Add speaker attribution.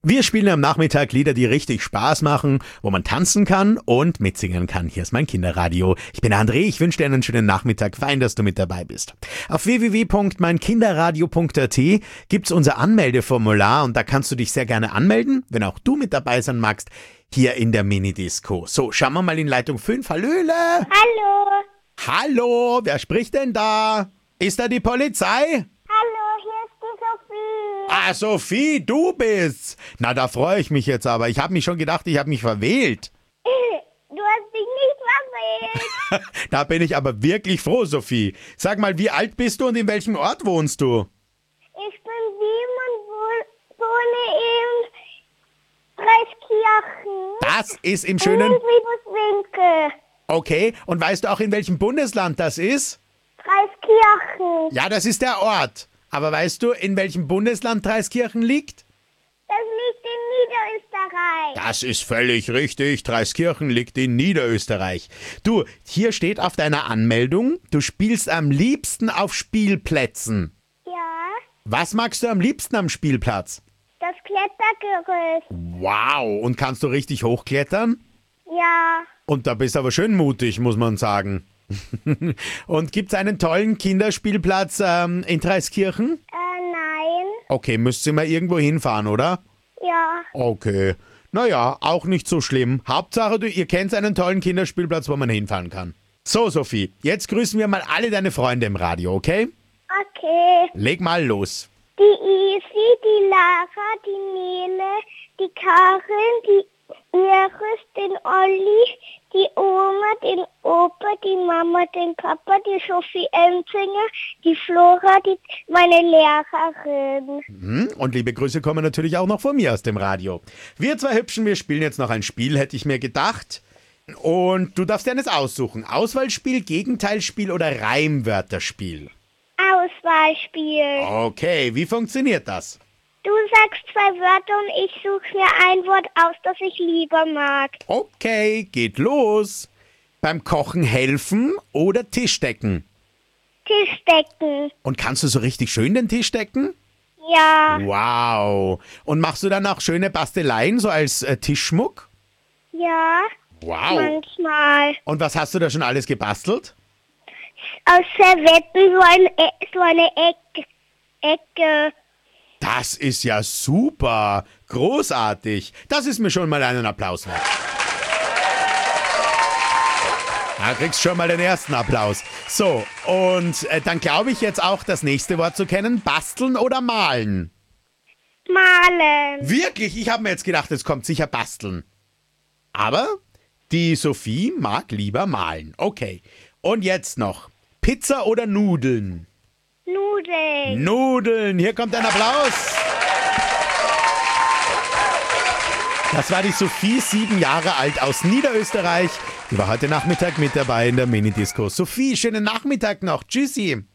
Speaker 1: Wir spielen am Nachmittag Lieder, die richtig Spaß machen, wo man tanzen kann und mitsingen kann. Hier ist mein Kinderradio. Ich bin André, ich wünsche dir einen schönen Nachmittag. Fein, dass du mit dabei bist. Auf www.meinkinderradio.at gibt's unser Anmeldeformular und da kannst du dich sehr gerne anmelden, wenn auch du mit dabei sein magst, hier in der Minidisco. So, schauen wir mal in Leitung 5. Hallöle!
Speaker 2: Hallo.
Speaker 1: Hallo, wer spricht denn da? Ist da die Polizei?
Speaker 2: Hallo, hier ist die Sophie.
Speaker 1: Ah, Sophie, du bist's. Na, da freue ich mich jetzt aber. Ich habe mich schon gedacht, ich habe mich verwählt.
Speaker 2: Du hast dich nicht verwählt.
Speaker 1: Da bin ich aber wirklich froh, Sophie. Sag mal, wie alt bist du und in welchem Ort wohnst du?
Speaker 2: Ich bin Simon, wohne in Dreiskirchen.
Speaker 1: Das ist im schönen...
Speaker 2: Und Winke.
Speaker 1: Okay, und weißt du auch, in welchem Bundesland das ist?
Speaker 2: Dreiskirchen.
Speaker 1: Ja, das ist der Ort. Aber weißt du, in welchem Bundesland Dreiskirchen liegt?
Speaker 2: Das liegt in Niederösterreich.
Speaker 1: Das ist völlig richtig. Dreiskirchen liegt in Niederösterreich. Du, hier steht auf deiner Anmeldung, du spielst am liebsten auf Spielplätzen.
Speaker 2: Ja,
Speaker 1: Was magst du am liebsten am Spielplatz?
Speaker 2: das Klettergerüst.
Speaker 1: Wow, und kannst du richtig hochklettern?
Speaker 2: Ja,
Speaker 1: Und da bist du aber schön mutig, muss man sagen. Und gibt's einen tollen Kinderspielplatz in Dreiskirchen?
Speaker 2: nein.
Speaker 1: Okay, müsst ihr mal irgendwo hinfahren, oder?
Speaker 2: Ja,
Speaker 1: Okay. Naja, auch nicht so schlimm. Hauptsache, ihr kennt einen tollen Kinderspielplatz, wo man hinfahren kann. So, Sophie, jetzt grüßen wir mal alle deine Freunde im Radio, okay?
Speaker 2: okay.
Speaker 1: Leg mal los.
Speaker 2: Die Isi, die Lara, die Nele, die Karin, die Iris, den Olli, die Oma, den Opa, die Mama, den Papa, die Sophie Enzinger, die Flora, meine Lehrerin.
Speaker 1: Und liebe Grüße kommen natürlich auch noch von mir aus dem Radio. Wir zwei Hübschen, wir spielen jetzt noch ein Spiel, hätte ich mir gedacht. Und du darfst dir eines aussuchen. Auswahlspiel, Gegenteilspiel oder Reimwörterspiel.
Speaker 2: Auswahlspiel.
Speaker 1: Okay, wie funktioniert das?
Speaker 2: Du sagst 2 Wörter und ich suche mir ein Wort aus, das ich lieber mag.
Speaker 1: Okay, geht los. Beim Kochen helfen oder Tisch decken?
Speaker 2: Tisch decken.
Speaker 1: Und kannst du so richtig schön den Tisch decken?
Speaker 2: Ja,
Speaker 1: Wow. Und machst du dann auch schöne Basteleien, so als Tischschmuck?
Speaker 2: ja,
Speaker 1: Wow.
Speaker 2: manchmal.
Speaker 1: Und was hast du da schon alles gebastelt?
Speaker 2: Aus Servetten so eine Ecke.
Speaker 1: Das ist ja super. Großartig. Das ist mir schon mal einen Applaus wert. Da kriegst schon mal den ersten Applaus. So, und dann glaube ich jetzt auch das nächste Wort zu kennen. Basteln oder malen?
Speaker 2: Malen.
Speaker 1: Wirklich? Ich habe mir jetzt gedacht, es kommt sicher basteln. Aber die Sophie mag lieber malen. Okay. Und jetzt noch. Pizza oder Nudeln?
Speaker 2: Nudeln.
Speaker 1: Nudeln. Hier kommt ein Applaus. Das war die Sophie, 7 Jahre alt aus Niederösterreich. Die war heute Nachmittag mit dabei in der Minidisco. Sophie, schönen Nachmittag noch. Tschüssi.